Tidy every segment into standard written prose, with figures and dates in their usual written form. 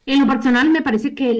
En lo personal, me parece que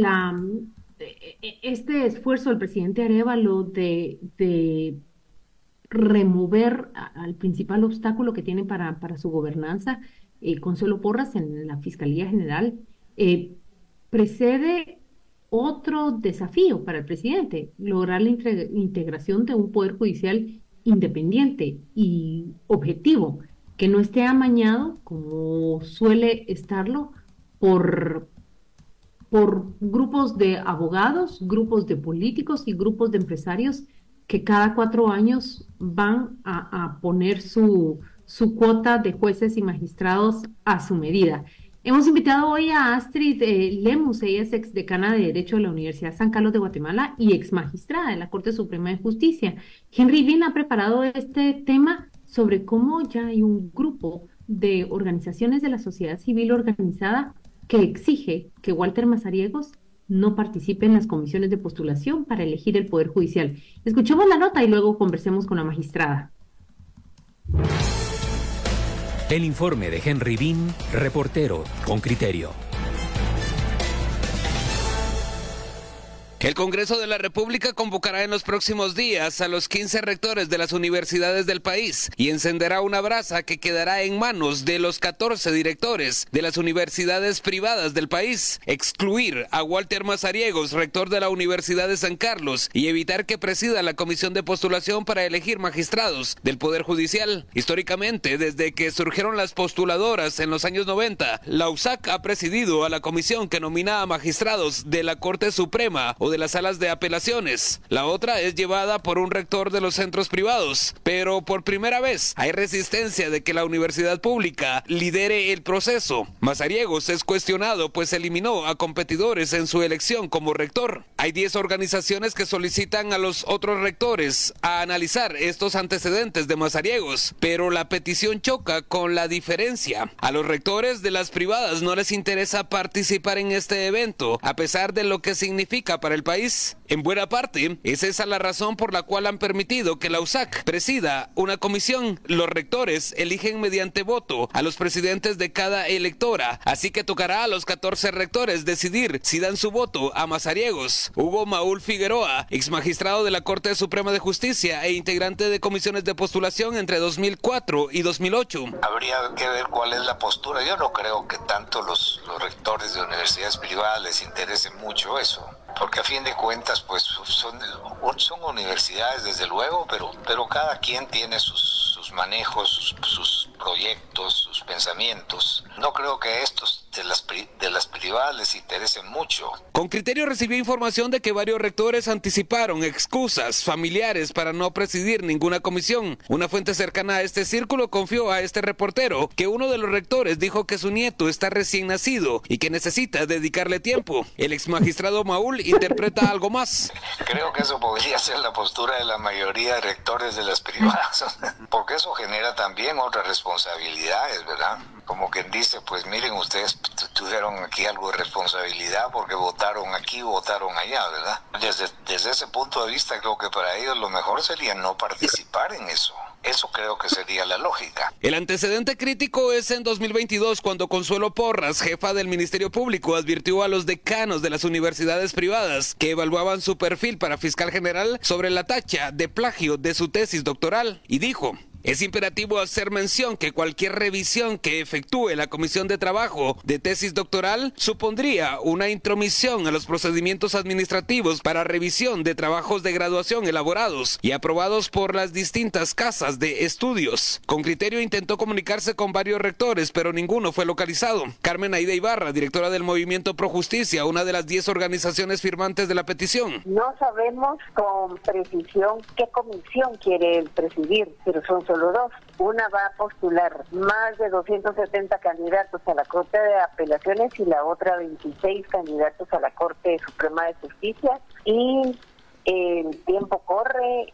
este esfuerzo del presidente Arévalo de remover al principal obstáculo que tiene para su gobernanza, Consuelo Porras, en la Fiscalía General, eh, precede otro desafío para el presidente: lograr la integración de un poder judicial independiente y objetivo, que no esté amañado, como suele estarlo, por grupos de abogados, grupos de políticos y grupos de empresarios que cada 4 años van a poner su cuota de jueces y magistrados a su medida. Hemos invitado hoy a Astrid Lemus. Ella es exdecana de Derecho de la Universidad San Carlos de Guatemala y ex magistrada de la Corte Suprema de Justicia. Henry Bean ha preparado este tema sobre cómo ya hay un grupo de organizaciones de la sociedad civil organizada que exige que Walter Mazariegos no participe en las comisiones de postulación para elegir el Poder Judicial. Escuchemos la nota y luego conversemos con la magistrada. El informe de Henry Bean, reportero con criterio. El Congreso de la República convocará en los próximos días a los 15 rectores de las universidades del país y encenderá una brasa que quedará en manos de los 14 directores de las universidades privadas del país. Excluir a Walter Mazariegos, rector de la Universidad de San Carlos, y evitar que presida la comisión de postulación para elegir magistrados del Poder Judicial. Históricamente, desde que surgieron las postuladoras en los años 90, la USAC ha presidido a la comisión que nomina a magistrados de la Corte Suprema o de las salas de apelaciones. La otra es llevada por un rector de los centros privados, pero por primera vez hay resistencia de que la universidad pública lidere el proceso. Mazariegos es cuestionado pues eliminó a competidores en su elección como rector. Hay 10 organizaciones que solicitan a los otros rectores a analizar estos antecedentes de Mazariegos, pero la petición choca con la diferencia. A los rectores de las privadas no les interesa participar en este evento, a pesar de lo que significa para el país. En buena parte, es esa la razón por la cual han permitido que la USAC presida una comisión. Los rectores eligen mediante voto a los presidentes de cada electora, así que tocará a los 14 rectores decidir si dan su voto a Mazariegos. Hugo Maúl Figueroa, ex magistrado de la Corte Suprema de Justicia e integrante de comisiones de postulación entre 2004 y 2008. Habría que ver cuál es la postura. Yo no creo que tanto los rectores de universidades privadas les interese mucho eso, porque a fin de cuentas pues son universidades desde luego, pero cada quien tiene sus manejos, sus proyectos, sus pensamientos. No creo que estos de las privadas les interesen mucho. Con criterio recibió información de que varios rectores anticiparon excusas familiares para no presidir ninguna comisión. Una fuente cercana a este círculo confió a este reportero que uno de los rectores dijo que su nieto está recién nacido y que necesita dedicarle tiempo. El ex magistrado Maúl interpreta algo más. Creo que eso podría ser la postura de la mayoría de rectores de las privadas, porque eso genera también otras responsabilidades, ¿verdad? Como quien dice, pues miren, ustedes tuvieron aquí algo de responsabilidad porque votaron aquí, votaron allá, ¿verdad? Desde ese punto de vista, creo que para ellos lo mejor sería no participar en eso. Eso creo que sería la lógica. El antecedente crítico es en 2022, cuando Consuelo Porras, jefa del Ministerio Público, advirtió a los decanos de las universidades privadas que evaluaban su perfil para fiscal general sobre la tacha de plagio de su tesis doctoral y dijo: es imperativo hacer mención que cualquier revisión que efectúe la Comisión de Trabajo de tesis doctoral supondría una intromisión a los procedimientos administrativos para revisión de trabajos de graduación elaborados y aprobados por las distintas casas de estudios. Con criterio intentó comunicarse con varios rectores, pero ninguno fue localizado. Carmen Aida Ibarra, directora del Movimiento Pro Justicia, una de las 10 organizaciones firmantes de la petición. No sabemos con precisión qué comisión quiere él presidir, pero son solo dos. Una va a postular más de 270 candidatos a la Corte de Apelaciones y la otra 26 candidatos a la Corte Suprema de Justicia, y el tiempo corre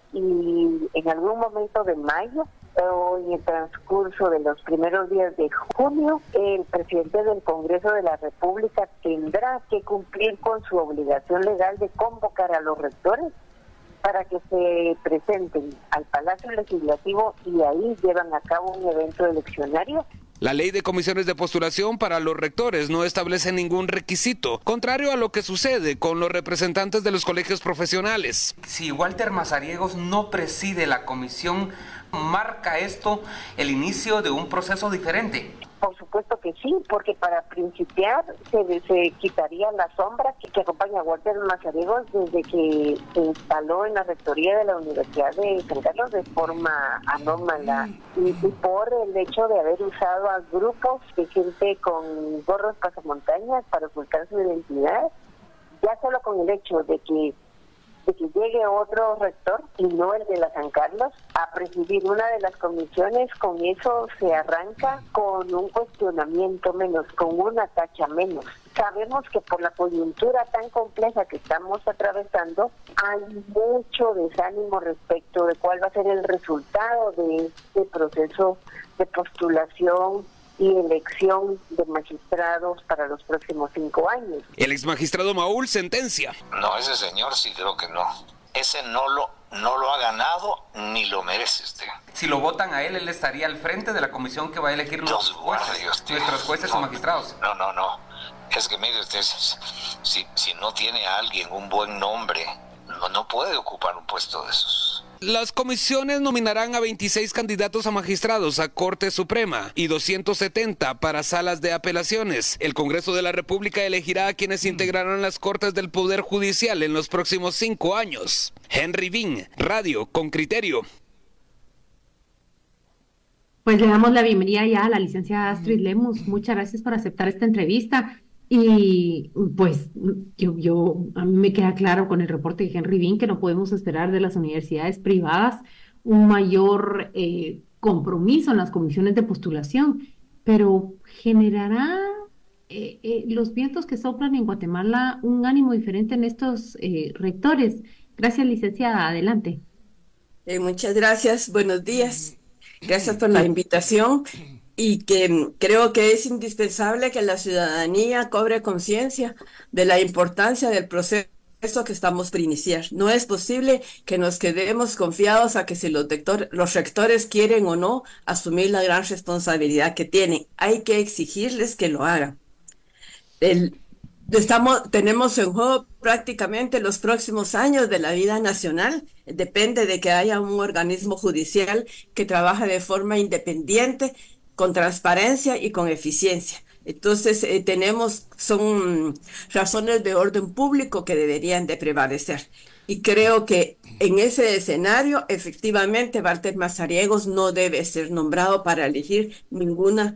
y en algún momento de mayo o en el transcurso de los primeros días de junio, el presidente del Congreso de la República tendrá que cumplir con su obligación legal de convocar a los rectores para que se presenten al Palacio Legislativo y ahí llevan a cabo un evento eleccionario La ley de comisiones de postulación para los rectores no establece ningún requisito, contrario a lo que sucede con los representantes de los colegios profesionales. Si Walter Mazariegos no preside la comisión, ¿marca esto el inicio de un proceso diferente? Por supuesto que sí, porque para principiar se quitaría la sombra que acompaña a Walter Mazariegos desde que se instaló en la rectoría de la Universidad de San Carlos de forma anómala y por el hecho de haber usado a grupos de gente con gorros pasamontañas para ocultar su identidad. Ya solo con el hecho de que llegue otro rector y no el de la San Carlos a presidir una de las comisiones, con eso se arranca con un cuestionamiento menos, con una tacha menos. Sabemos que por la coyuntura tan compleja que estamos atravesando, hay mucho desánimo respecto de cuál va a ser el resultado de este proceso de postulación y elección de magistrados para los próximos 5 años. El exmagistrado Maúl sentencia. No, ese señor sí creo que no. Ese no lo ha ganado ni lo merece usted. Si lo votan a él, él estaría al frente de la comisión que va a elegir nuestros jueces y magistrados. No. Es que mire usted, si no tiene a alguien un buen nombre, no puede ocupar un puesto de esos. Las comisiones nominarán a 26 candidatos a magistrados a Corte Suprema y 270 para salas de apelaciones. El Congreso de la República elegirá a quienes integrarán las Cortes del Poder Judicial en los próximos 5 años. Henry Bean, Radio con Criterio. Pues le damos la bienvenida ya a la licenciada Astrid Lemus. Muchas gracias por aceptar esta entrevista. Y pues a mí me queda claro con el reporte de Henry Bean que no podemos esperar de las universidades privadas un mayor compromiso en las comisiones de postulación, pero generará los vientos que soplan en Guatemala un ánimo diferente en estos rectores. Gracias, licenciada. Adelante. Muchas gracias. Buenos días. Gracias por la invitación. Y que creo que es indispensable que la ciudadanía cobre conciencia de la importancia del proceso que estamos por iniciar. No es posible que nos quedemos confiados a que si los rectores quieren o no asumir la gran responsabilidad que tienen. Hay que exigirles que lo hagan. Tenemos en juego prácticamente los próximos años de la vida nacional. Depende de que haya un organismo judicial que trabaje de forma independiente, con transparencia y con eficiencia. Entonces, son razones de orden público que deberían de prevalecer. Y creo que en ese escenario, efectivamente, Walter Mazariegos no debe ser nombrado para dirigir ninguna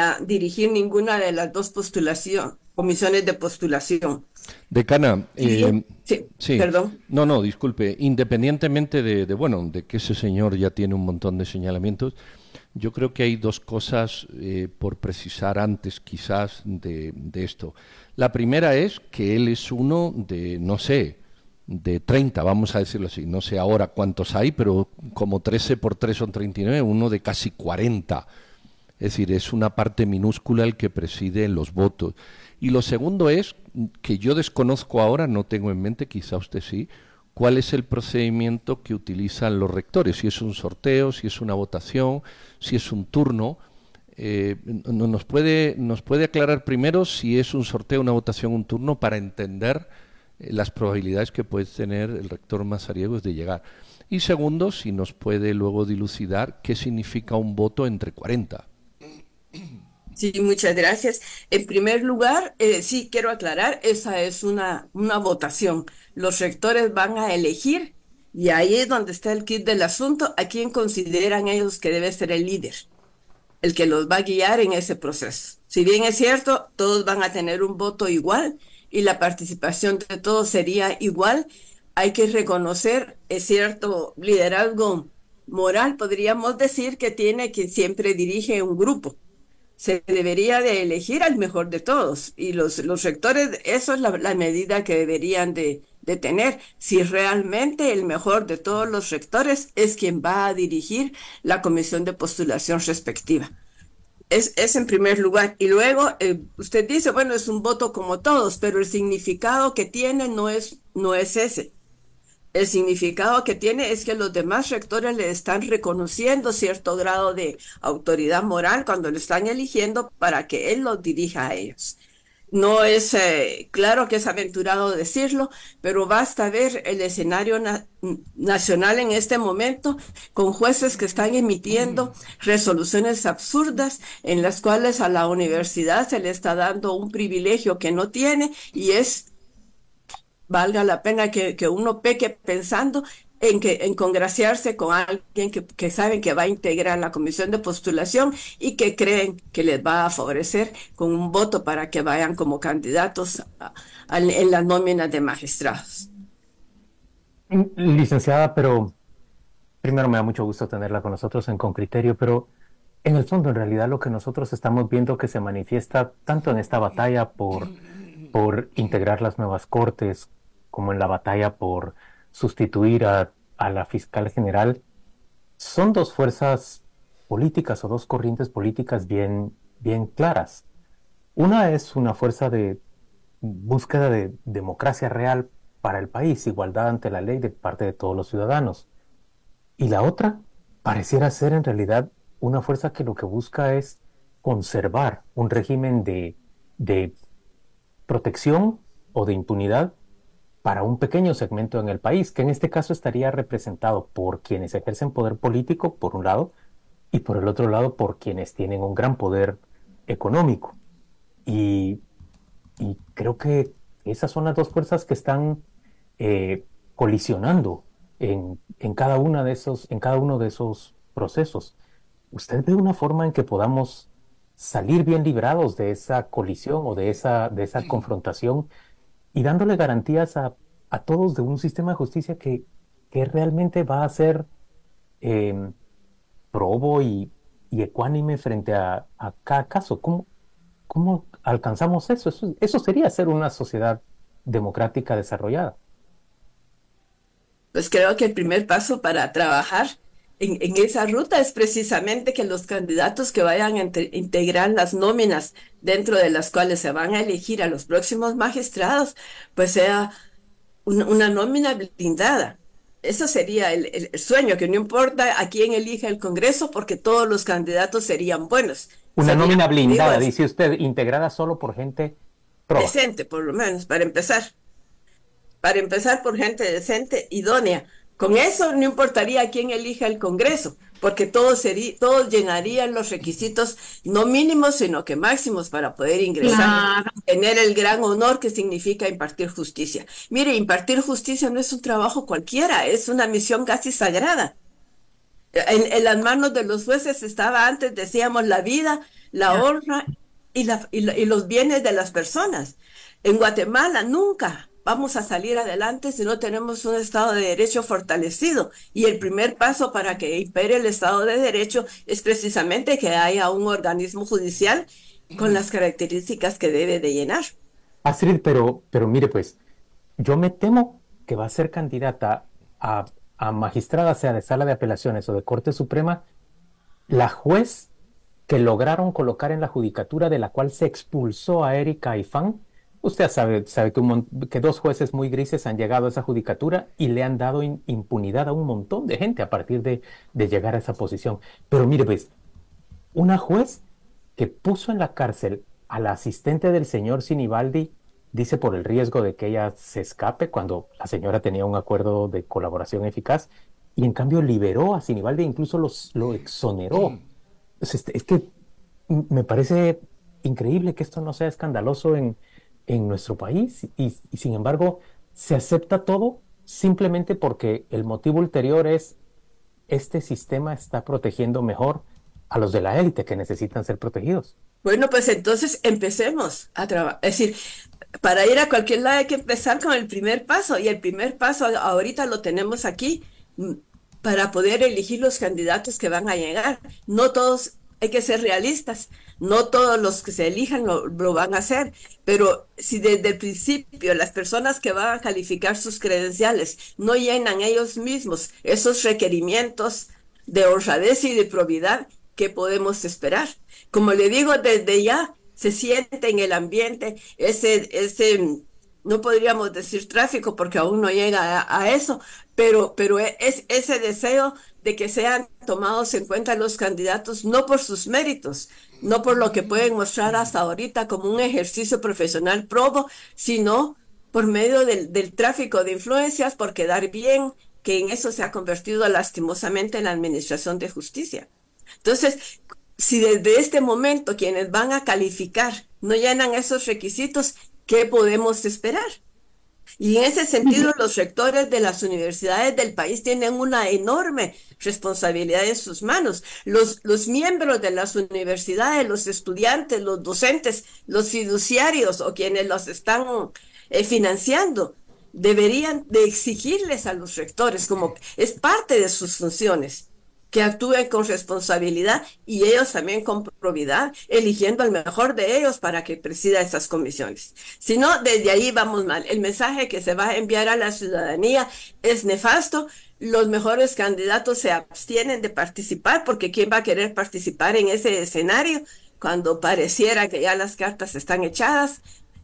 de las dos comisiones de postulación. Decana, sí, perdón. No, disculpe. Independientemente de que ese señor ya tiene un montón de señalamientos, yo creo que hay dos cosas por precisar antes quizás de esto. La primera es que él es uno de, no sé, de 30, vamos a decirlo así. No sé ahora cuántos hay, pero como 13 por 3 son 39, uno de casi 40. Es decir, es una parte minúscula el que preside los votos. Y lo segundo es que yo desconozco ahora, no tengo en mente, quizá usted sí, cuál es el procedimiento que utilizan los rectores, si es un sorteo, si es una votación, si es un turno. ¿Nos puede aclarar primero si es un sorteo, una votación, un turno, para entender las probabilidades que puede tener el rector Mazariegos de llegar? Y segundo, si nos puede luego dilucidar qué significa un voto entre 40. Sí, muchas gracias. En primer lugar, sí quiero aclarar, esa es una votación. Los rectores van a elegir, y ahí es donde está el kit del asunto, a quién consideran ellos que debe ser el líder, el que los va a guiar en ese proceso. Si bien es cierto, todos van a tener un voto igual y la participación de todos sería igual, hay que reconocer cierto liderazgo moral, podríamos decir, que tiene quien siempre dirige un grupo. Se debería de elegir al mejor de todos, y los rectores, eso es la medida que deberían de tener, si realmente el mejor de todos los rectores es quien va a dirigir la comisión de postulación respectiva. Es en primer lugar. Y luego usted dice, bueno, es un voto como todos, pero el significado que tiene no es ese. El significado que tiene es que los demás rectores le están reconociendo cierto grado de autoridad moral cuando lo están eligiendo para que él los dirija a ellos. No es, claro que es aventurado decirlo, pero basta ver el escenario nacional en este momento con jueces que están emitiendo resoluciones absurdas en las cuales a la universidad se le está dando un privilegio que no tiene y es, valga la pena que uno peque pensando en congraciarse con alguien que saben que va a integrar la comisión de postulación y que creen que les va a favorecer con un voto para que vayan como candidatos en las nóminas de magistrados. Licenciada, pero primero me da mucho gusto tenerla con nosotros en Con Criterio, pero en el fondo, en realidad, lo que nosotros estamos viendo que se manifiesta tanto en esta batalla por integrar las nuevas cortes, como en la batalla por sustituir a la fiscal general, son dos fuerzas políticas o dos corrientes políticas bien claras. Una es una fuerza de búsqueda de democracia real para el país, igualdad ante la ley de parte de todos los ciudadanos. Y la otra pareciera ser en realidad una fuerza que lo que busca es conservar un régimen de protección o de impunidad para un pequeño segmento en el país, que en este caso estaría representado por quienes ejercen poder político, por un lado, y por el otro lado, por quienes tienen un gran poder económico. Y creo que esas son las dos fuerzas que están colisionando en cada uno de esos procesos. ¿Usted ve una forma en que podamos salir bien librados de esa colisión o de esa confrontación y dándole garantías a todos de un sistema de justicia que realmente va a ser probo y ecuánime frente a cada caso? ¿Cómo alcanzamos eso? Eso sería ser una sociedad democrática desarrollada. Pues creo que el primer paso para trabajar en esa ruta es precisamente que los candidatos que vayan a integrar las nóminas dentro de las cuales se van a elegir a los próximos magistrados, pues sea una nómina blindada. Eso sería el sueño, que no importa a quién elija el Congreso, porque todos los candidatos serían buenos. Una nómina blindada, dice usted, integrada solo por gente decente, por lo menos, para empezar. Para empezar por gente decente, idónea. Con eso no importaría a quién elija el Congreso, porque todos llenarían los requisitos no mínimos, sino que máximos para poder ingresar, tener el gran honor que significa impartir justicia. Mire, impartir justicia no es un trabajo cualquiera, es una misión casi sagrada. En las manos de los jueces estaba antes, decíamos, la vida, la honra y los bienes de las personas. En Guatemala nunca vamos a salir adelante si no tenemos un Estado de Derecho fortalecido. Y el primer paso para que impere el Estado de Derecho es precisamente que haya un organismo judicial con las características que debe de llenar. Astrid, pero mire pues, yo me temo que va a ser candidata a magistrada, sea de Sala de Apelaciones o de Corte Suprema, la juez que lograron colocar en la judicatura de la cual se expulsó a Erika Aifán. Usted sabe que dos jueces muy grises han llegado a esa judicatura y le han dado impunidad a un montón de gente a partir de llegar a esa posición. Pero mire pues, una juez que puso en la cárcel a la asistente del señor Sinibaldi, dice por el riesgo de que ella se escape cuando la señora tenía un acuerdo de colaboración eficaz, y en cambio liberó a Sinibaldi e incluso lo exoneró. Es que me parece increíble que esto no sea escandaloso en nuestro país y sin embargo se acepta todo simplemente porque el motivo ulterior es este sistema está protegiendo mejor a los de la élite que necesitan ser protegidos. Bueno, pues entonces empecemos a trabajar. Es decir, para ir a cualquier lado hay que empezar con el primer paso y el primer paso ahorita lo tenemos aquí para poder elegir los candidatos que van a llegar. No todos, hay que ser realistas, no todos los que se elijan lo van a hacer, pero si desde el principio las personas que van a calificar sus credenciales no llenan ellos mismos esos requerimientos de honradez y de probidad, ¿qué podemos esperar? Como le digo, desde ya se siente en el ambiente ese no podríamos decir tráfico porque aún no llega a eso, pero es ese deseo de que sean tomados en cuenta los candidatos no por sus méritos, no por lo que pueden mostrar hasta ahorita como un ejercicio profesional probo, sino por medio del tráfico de influencias, por quedar bien, que en eso se ha convertido lastimosamente en la administración de justicia. Entonces, si desde este momento quienes van a calificar no llenan esos requisitos, ¿qué podemos esperar? Y en ese sentido, los rectores de las universidades del país tienen una enorme responsabilidad en sus manos. Los miembros de las universidades, los estudiantes, los docentes, los fiduciarios o quienes los están financiando, deberían de exigirles a los rectores, como es parte de sus funciones, que actúen con responsabilidad y ellos también con probidad, eligiendo al mejor de ellos para que presida esas comisiones. Si no, desde ahí vamos mal. El mensaje que se va a enviar a la ciudadanía es nefasto. Los mejores candidatos se abstienen de participar porque ¿quién va a querer participar en ese escenario cuando pareciera que ya las cartas están echadas?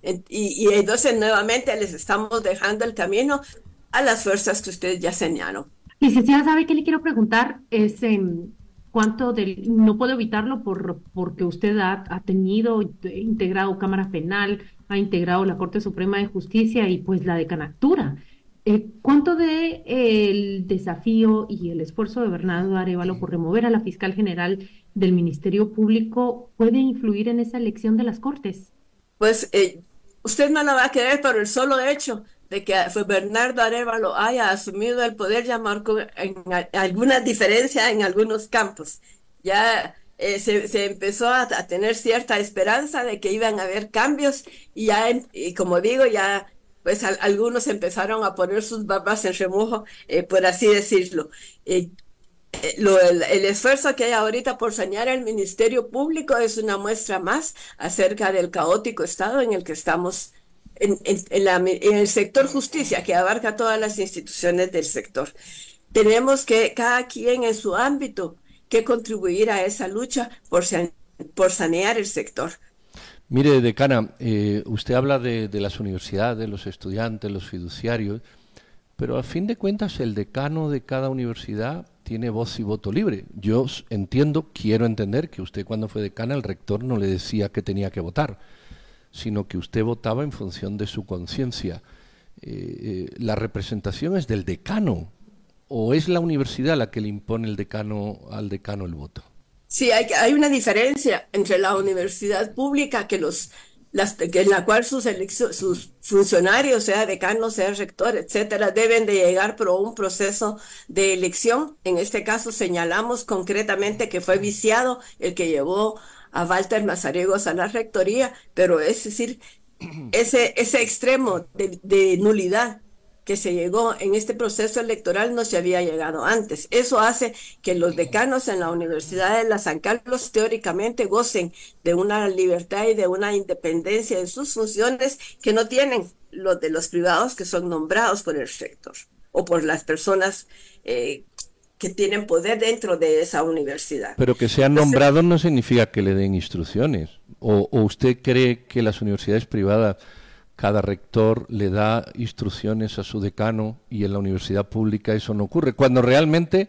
Y entonces nuevamente les estamos dejando el camino a las fuerzas que ustedes ya señalaron. Licenciada, ¿sabe qué le quiero preguntar? Es cuánto no puedo evitarlo porque usted ha tenido integrado Cámara Penal, ha integrado la Corte Suprema de Justicia y pues la decanatura. ¿Cuánto de el desafío y el esfuerzo de Bernardo Arévalo por remover a la fiscal general del Ministerio Público puede influir en esa elección de las Cortes? Pues usted no la va a querer por el solo hecho de que Bernardo Arévalo haya asumido el poder, ya marcó alguna diferencia en algunos campos. Ya se empezó a tener cierta esperanza de que iban a haber cambios y ya, y como digo, ya pues algunos empezaron a poner sus barbas en remojo, por así decirlo. El esfuerzo que hay ahorita por sanear el Ministerio Público es una muestra más acerca del caótico estado en el que estamos en el sector justicia, que abarca todas las instituciones del sector. Tenemos que, cada quien en su ámbito, que contribuir a esa lucha por sanear el sector. Mire, decana, usted habla de las universidades, los estudiantes, los fiduciarios, pero a fin de cuentas el decano de cada universidad tiene voz y voto libre. Yo quiero entender que usted cuando fue decana el rector no le decía que tenía que votar, sino que usted votaba en función de su conciencia. ¿La representación es del decano o es la universidad la que le impone al decano el voto? Sí, hay una diferencia entre la universidad pública en la cual sus funcionarios, sea decano, sea rector, etcétera, deben de llegar por un proceso de elección. En este caso señalamos concretamente que fue viciado el que llevó a Walter Mazariegos a la rectoría, pero es decir, ese extremo de nulidad que se llegó en este proceso electoral no se había llegado antes. Eso hace que los decanos en la Universidad de la San Carlos teóricamente gocen de una libertad y de una independencia en sus funciones que no tienen los de los privados que son nombrados por el rector o por las personas que tienen poder dentro de esa universidad. Pero que sean nombrados no significa que le den instrucciones. ¿O usted cree que las universidades privadas, cada rector le da instrucciones a su decano y en la universidad pública eso no ocurre? Cuando realmente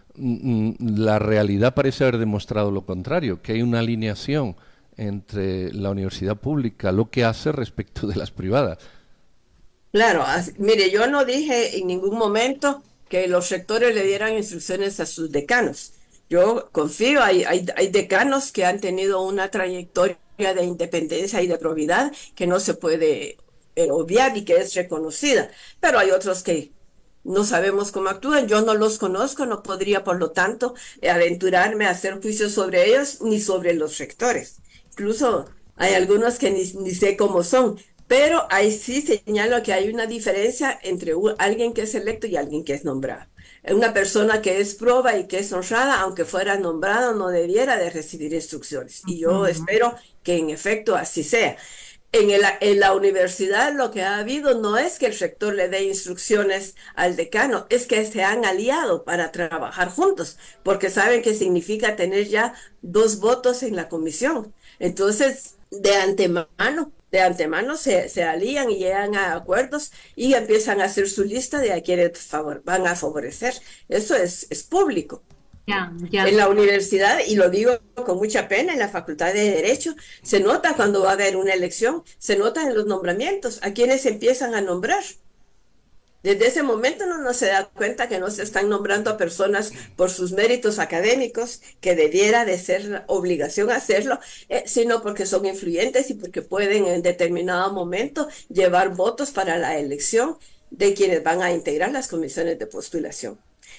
la realidad parece haber demostrado lo contrario, que hay una alineación entre la universidad pública, lo que hace respecto de las privadas. Claro, mire, yo no dije en ningún momento que los rectores le dieran instrucciones a sus decanos. Yo confío, hay decanos que han tenido una trayectoria de independencia y de probidad que no se puede obviar y que es reconocida, pero hay otros que no sabemos cómo actúan. Yo no los conozco, no podría, por lo tanto, aventurarme a hacer juicios sobre ellos ni sobre los rectores. Incluso hay algunos que ni sé cómo son. Pero ahí sí señalo que hay una diferencia entre alguien que es electo y alguien que es nombrado. Una persona que es proba y que es honrada, aunque fuera nombrado, no debiera de recibir instrucciones. Y yo espero que en efecto así sea. En la universidad lo que ha habido no es que el rector le dé instrucciones al decano, es que se han aliado para trabajar juntos, porque saben que significa tener ya 2 votos en la comisión. Entonces, de antemano, de antemano se alían y llegan a acuerdos y empiezan a hacer su lista de a quienes van a favorecer. Eso es público. Ya. En la universidad, y lo digo con mucha pena, en la Facultad de Derecho, se nota cuando va a haber una elección, se nota en los nombramientos, a quienes empiezan a nombrar. Desde ese momento uno se da cuenta que no se están nombrando a personas por sus méritos académicos, que debiera de ser obligación hacerlo, sino porque son influyentes y porque pueden en determinado momento llevar votos para la elección de quienes van a integrar las comisiones de postulación.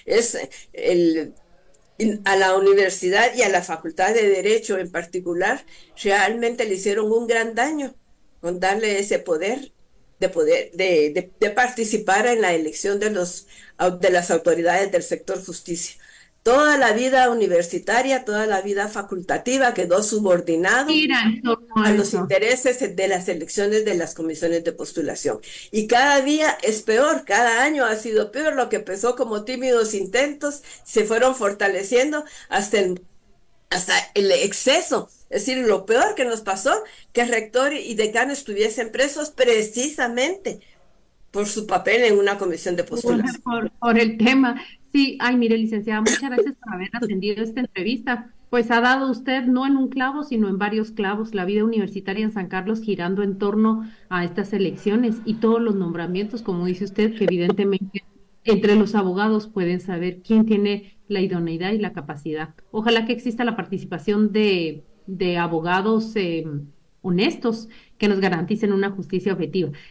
A la universidad y a la Facultad de Derecho en particular, realmente le hicieron un gran daño con darle ese poder de participar en la elección de las autoridades del sector justicia. Toda la vida universitaria, toda la vida facultativa quedó subordinado a los intereses de las elecciones de las comisiones de postulación. Y cada día es peor, cada año ha sido peor. Lo que empezó como tímidos intentos se fueron fortaleciendo hasta el exceso. Es decir, lo peor que nos pasó, que rector y decano estuviesen presos precisamente por su papel en una comisión de postulación. Por el tema. Sí, ay, mire, licenciada, muchas gracias por haber atendido esta entrevista. Pues ha dado usted, no en un clavo, sino en varios clavos, la vida universitaria en San Carlos girando en torno a estas elecciones y todos los nombramientos, como dice usted, que evidentemente entre los abogados pueden saber quién tiene la idoneidad y la capacidad. Ojalá que exista la participación de abogados honestos que nos garanticen una justicia objetiva.